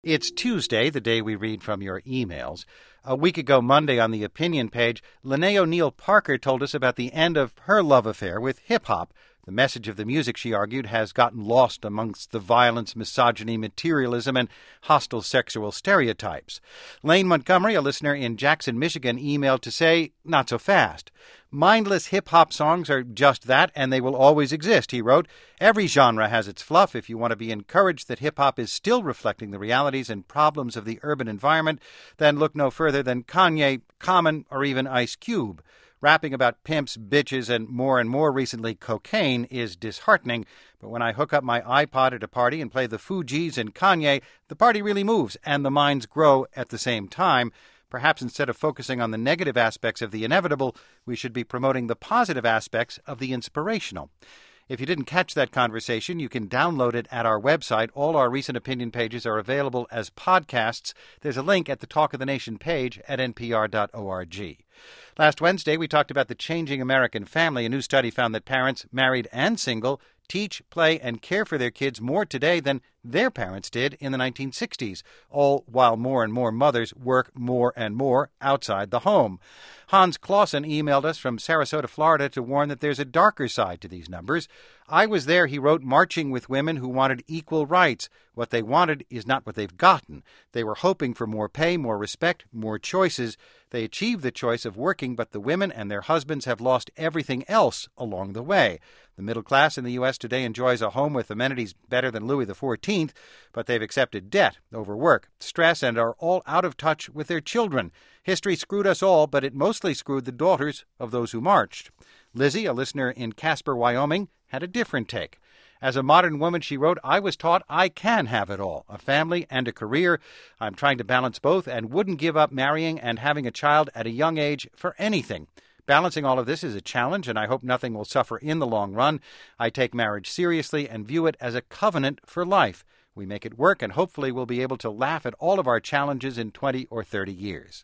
It's Tuesday, the day we read from your emails. A week ago Monday on the opinion page, Lene O'Neill Parker told us about the end of her love affair with hip-hop. The message of the music, she argued, has gotten lost amongst the violence, misogyny, materialism, and hostile sexual stereotypes. Lane Montgomery, a listener in Jackson, Michigan, emailed to say, not so fast. Mindless hip-hop songs are just that, and they will always exist, he wrote. Every genre has its fluff. If you want to be encouraged that hip-hop is still reflecting the realities and problems of the urban environment, then look no further than Kanye, Common, or even Ice Cube. Rapping about pimps, bitches, and more recently cocaine is disheartening, but when I hook up my iPod at a party and play the Fugees and Kanye, the party really moves, and the minds grow at the same time. Perhaps instead of focusing on the negative aspects of the inevitable, we should be promoting the positive aspects of the inspirational. If you didn't catch that conversation, you can download it at our website. All our recent opinion pages are available as podcasts. There's a link at the Talk of the Nation page at npr.org. Last Wednesday, we talked about the changing American family. A new study found that parents, married and single, teach, play, and care for their kids more today than their parents did in the 1960s, all while more and more mothers work more and more outside the home. Hans Clausen emailed us from Sarasota, Florida, to warn that there's a darker side to these numbers. I was there, he wrote, marching with women who wanted equal rights. What they wanted is not what they've gotten. They were hoping for more pay, more respect, more choices. They achieved the choice of working, but the women and their husbands have lost everything else along the way. The middle class in the U.S. today enjoys a home with amenities better than Louis XIV, but they've accepted debt, overwork, stress, and are all out of touch with their children. History screwed us all, but it mostly screwed the daughters of those who marched. Lizzie, a listener in Casper, Wyoming, had a different take. As a modern woman, she wrote, I was taught I can have it all, a family and a career. I'm trying to balance both and wouldn't give up marrying and having a child at a young age for anything. Balancing all of this is a challenge, and I hope nothing will suffer in the long run. I take marriage seriously and view it as a covenant for life. We make it work, and hopefully we'll be able to laugh at all of our challenges in 20 or 30 years.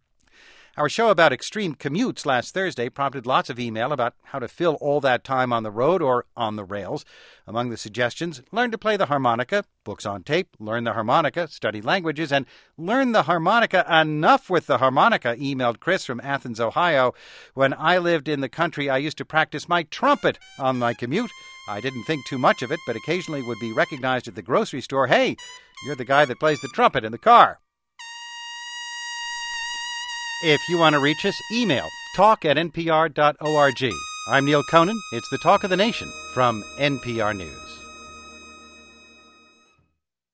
Our show about extreme commutes last Thursday prompted lots of email about how to fill all that time on the road or on the rails. Among the suggestions, learn to play the harmonica, books on tape, learn the harmonica, study languages, and learn the harmonica. Enough with the harmonica, emailed Chris from Athens, Ohio. When I lived in the country, I used to practice my trumpet on my commute. I didn't think too much of it, but occasionally would be recognized at the grocery store. Hey, you're the guy that plays the trumpet in the car. If you want to reach us, email talk@npr.org. I'm Neil Conan. It's the Talk of the Nation from NPR News.